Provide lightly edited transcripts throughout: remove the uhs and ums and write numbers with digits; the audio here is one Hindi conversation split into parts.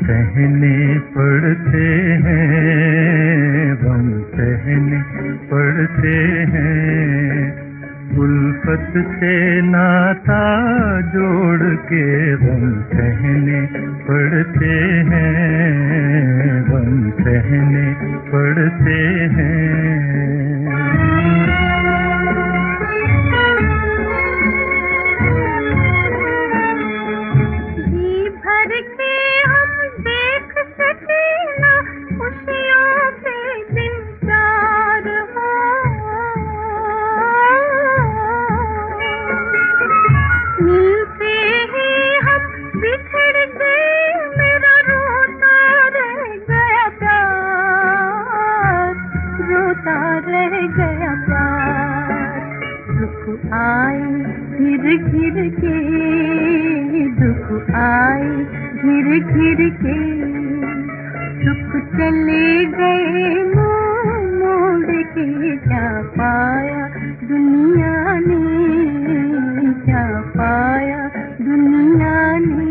सहने पड़ते हैं, गम सहने पड़ते हैं। उल्फत से नाता जोड़ के गम सहने पड़ते हैं, गम सहने पड़ते हैं। जी भर के हम देख सके ना खुशियों के दिन चार हो, मिलते ही हम बिछड़ गए, मेरा रोता रह गया प्यार, रोता रह गया प्यार। दुख आए घिर घिर के, दुख आए घिर घिर के, सुख चले गए मुँह मोड़ के। क्या पाया दुनिया ने, क्या पाया दुनिया ने।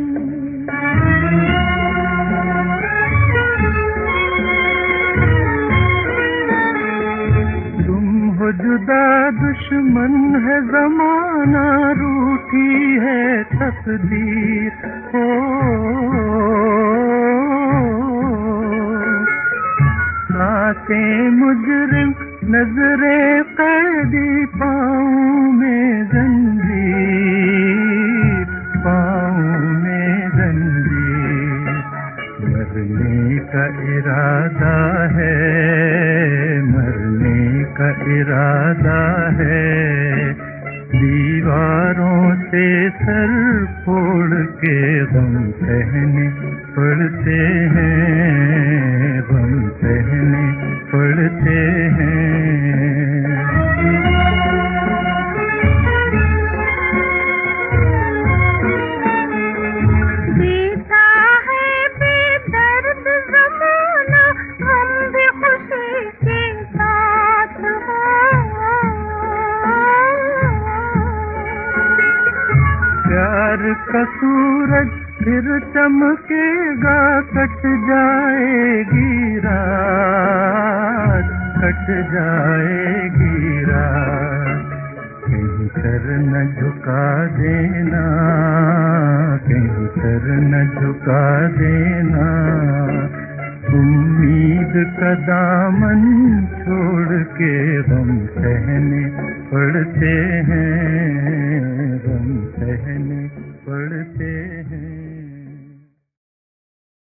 तुम हो जुदा दुश्मन है ज़माना, रूठी है तकदीर हो। सांसें मुजरिम नजरें कैदी, पाँव में जंजीर, पाँव में जंजीर। मरने का इरादा है, मरने का इरादा है। दीवारों से सर फोड़ के गम सहने पड़ते हैं, गम सहने पड़ते हैं। बीता है बेदर्द ज़माना, हम भी खुशी के साथ हो। प्यार का सूरज फिर चमकेगा, कट जाएगी रात, कट जाएगी रात। कहीं सर न झुका देना, कहीं सर न झुका देना। उम्मीद का दामन छोड़ के गम सहने पड़ते हैं,